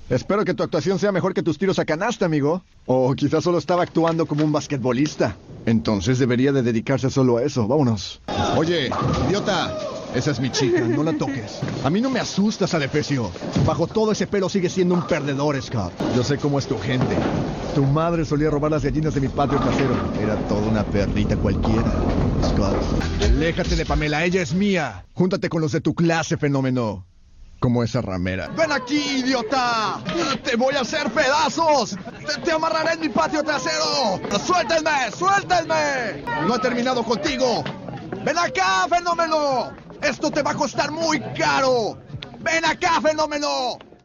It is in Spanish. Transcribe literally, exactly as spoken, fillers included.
Espero que tu actuación sea mejor que tus tiros a canasta, amigo. O quizás solo estaba actuando como un basquetbolista. Entonces debería de dedicarse solo a eso. Vámonos. Oye, idiota. Esa es mi chica, no la toques. A mí no me asustas, Adefesio. Bajo todo ese pelo sigue siendo un perdedor, Scott. Yo sé cómo es tu gente. Tu madre solía robar las gallinas de mi patio trasero. Era toda una perrita cualquiera, Scott. Aléjate de Pamela, ella es mía. Júntate con los de tu clase, fenómeno. Como esa ramera. ¡Ven aquí, idiota! ¡Te voy a hacer pedazos! ¡Te, te amarraré en mi patio trasero! ¡Suéltenme! ¡Suéltenme! ¡No he terminado contigo! ¡Ven acá, fenómeno! ¡Esto te va a costar muy caro! ¡Ven acá, fenómeno!